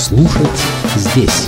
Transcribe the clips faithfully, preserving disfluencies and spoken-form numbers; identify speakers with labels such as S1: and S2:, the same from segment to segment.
S1: Слушать здесь.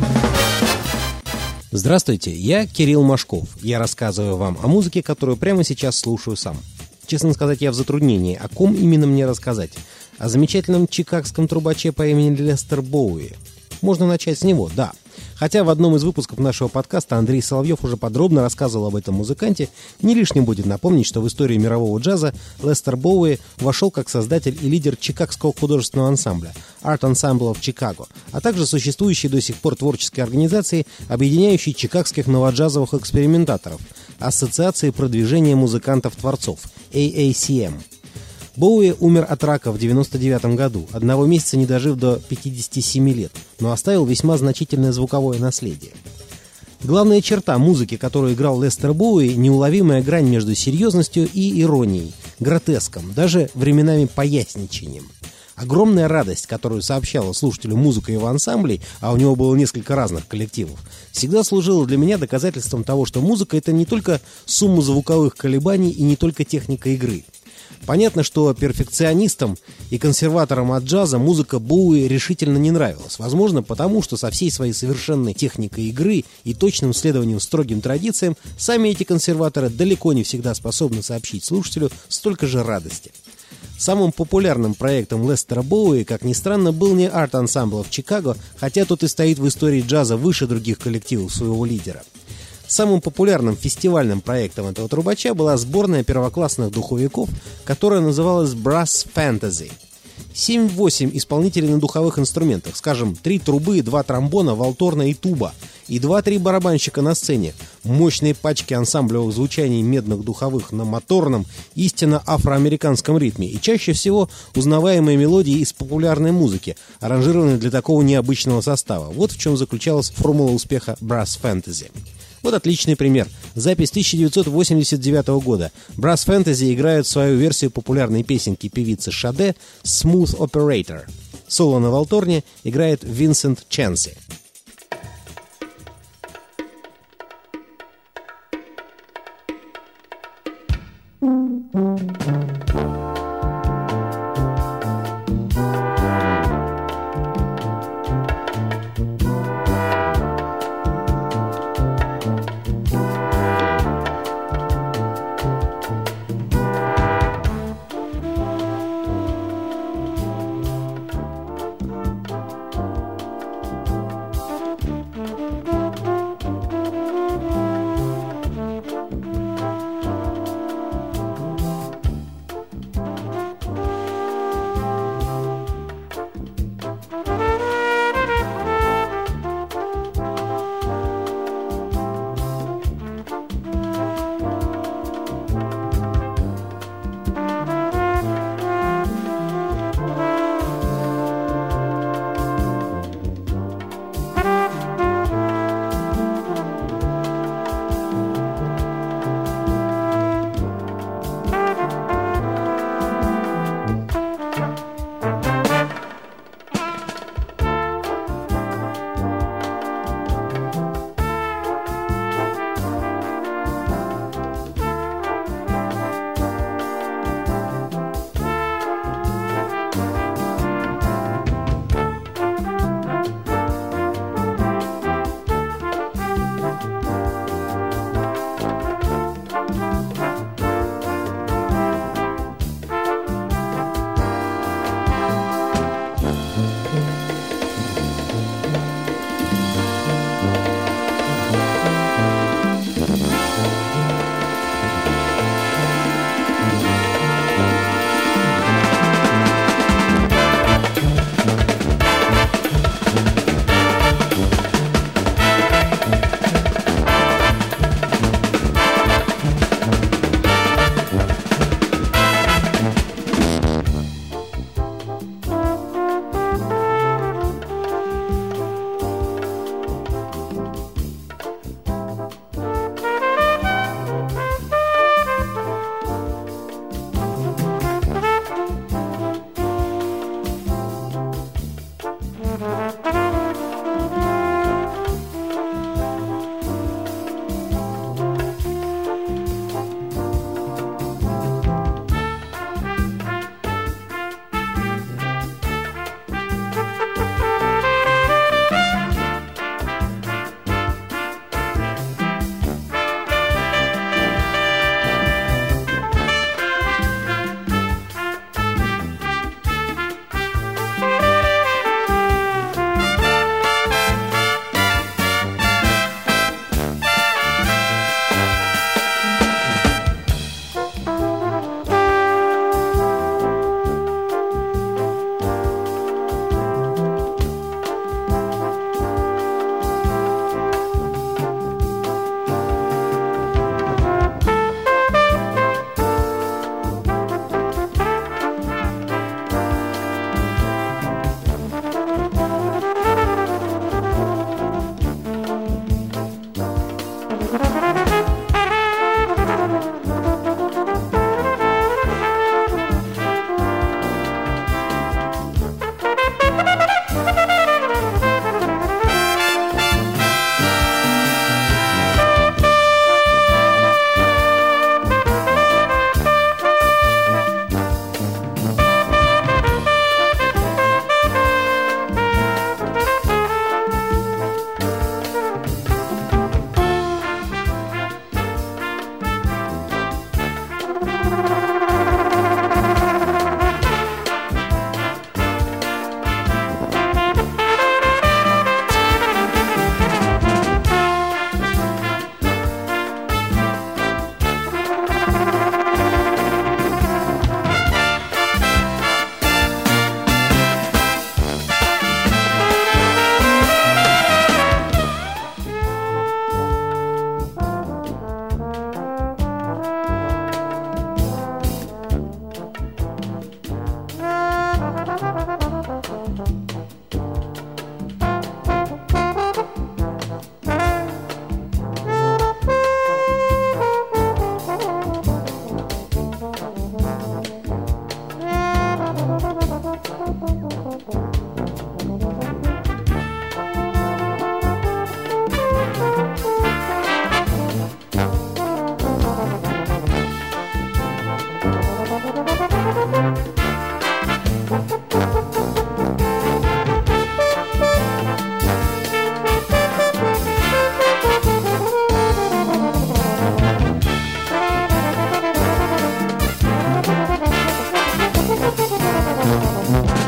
S1: Здравствуйте, я Кирилл Машков. Я рассказываю вам о музыке, которую прямо сейчас слушаю сам. Честно сказать, я в затруднении, о ком именно мне рассказать. О замечательном чикагском трубаче по имени Лестер Боуи. Можно начать с него, да. Хотя в одном из выпусков нашего подкаста Андрей Соловьев уже подробно рассказывал об этом музыканте, не лишним будет напомнить, что в историю мирового джаза Лестер Боуи вошел как создатель и лидер чикагского художественного ансамбля Art Ensemble of Chicago, а также существующей до сих пор творческой организации, объединяющей чикагских новоджазовых экспериментаторов, Ассоциации продвижения музыкантов-творцов эй эй си эм. Боуи умер от рака в девяносто девятом году, одного месяца не дожив до пятидесяти семи лет, но оставил весьма значительное звуковое наследие. Главная черта музыки, которую играл Лестер Боуи, неуловимая грань между серьезностью и иронией, гротеском, даже временами поясничанием. Огромная радость, которую сообщала слушателю музыка его ансамблей, а у него было несколько разных коллективов, всегда служила для меня доказательством того, что музыка — это не только сумма звуковых колебаний и не только техника игры. Понятно, что перфекционистам и консерваторам от джаза музыка Боуи решительно не нравилась. Возможно, потому что со всей своей совершенной техникой игры и точным следованием строгим традициям сами эти консерваторы далеко не всегда способны сообщить слушателю столько же радости. Самым популярным проектом Лестера Боуи, как ни странно, был не Art Ensemble of Chicago, хотя тот и стоит в истории джаза выше других коллективов своего лидера. Самым популярным фестивальным проектом этого трубача была сборная первоклассных духовиков, которая называлась Brass Fantasy. семь-восемь исполнителей на духовых инструментах, скажем, три трубы, два тромбона, валторна и туба, и два-три барабанщика на сцене, мощные пачки ансамблевых звучаний медных духовых на моторном, истинно афроамериканском ритме и чаще всего узнаваемые мелодии из популярной музыки, аранжированные для такого необычного состава. Вот в чем заключалась формула успеха Brass Fantasy. Вот отличный пример. Запись тысяча девятьсот восемьдесят девятого года. Brass Fantasy играют свою версию популярной песенки певицы Шаде «Smooth Operator». Соло на валторне играет Винсент Ченси.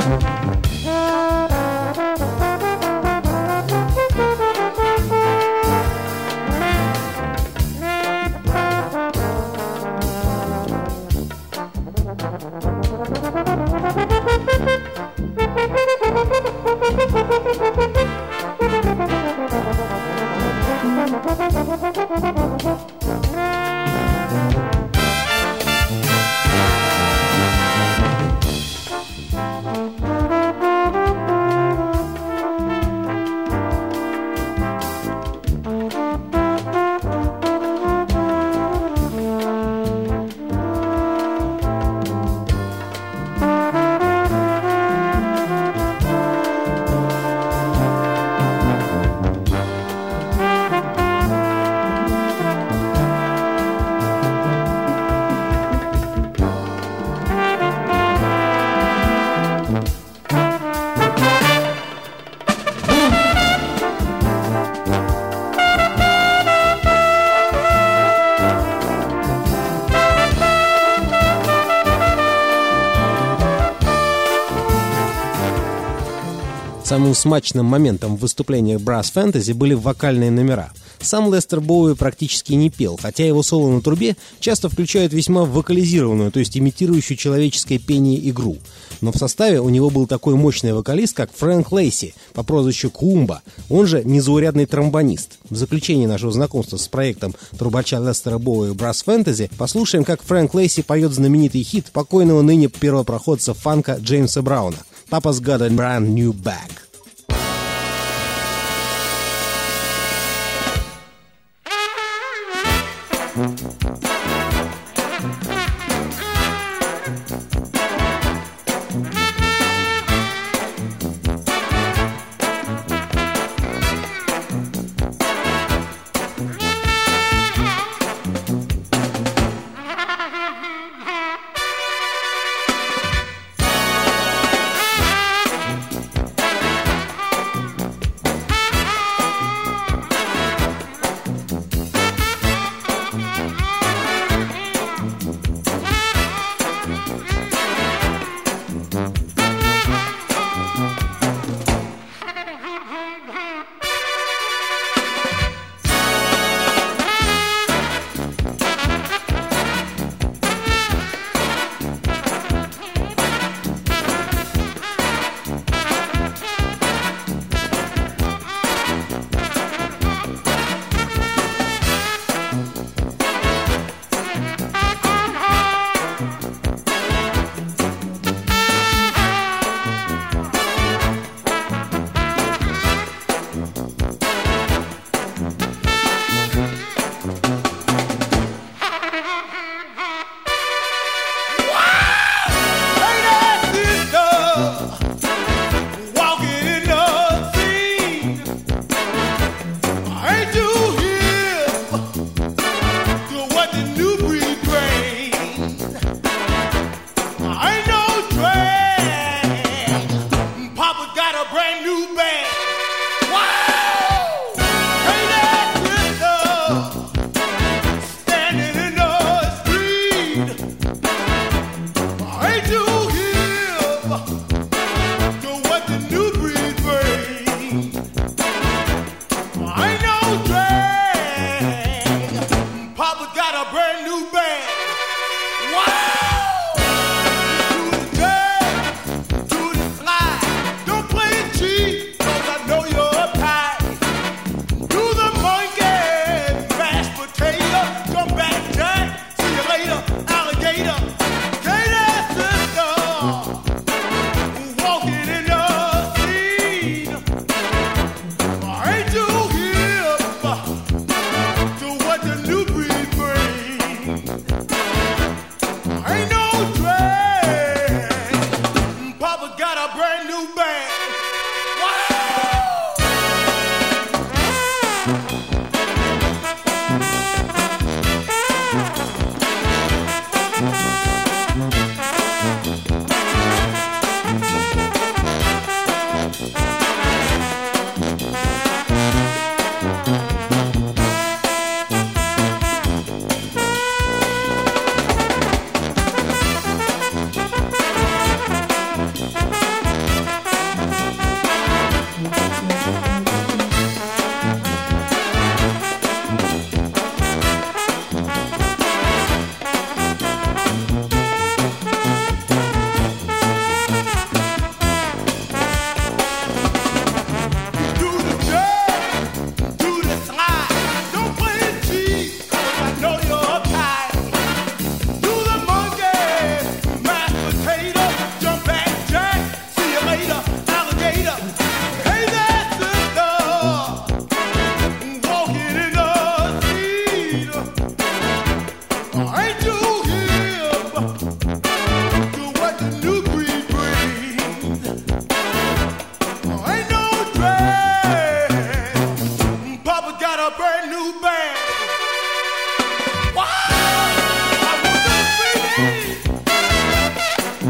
S1: Самым смачным моментом в выступлениях Brass Fantasy были вокальные номера. Сам Лестер Боуи практически не пел, хотя его соло на трубе часто включают весьма вокализированную, то есть имитирующую человеческое пение игру. Но в составе у него был такой мощный вокалист, как Фрэнк Лейси по прозвищу Кумба, он же незаурядный тромбонист. В заключение нашего знакомства с проектом трубача Лестера Боуи Brass Fantasy послушаем, как Фрэнк Лейси поет знаменитый хит покойного ныне первопроходца фанка Джеймса Брауна «Papa's got a brand new bag».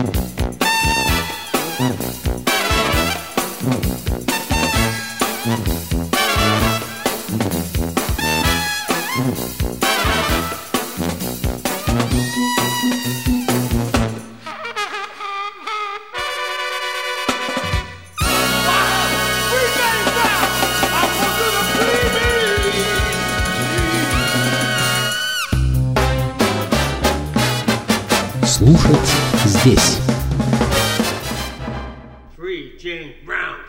S1: Слушать здесь.
S2: Free James Brown.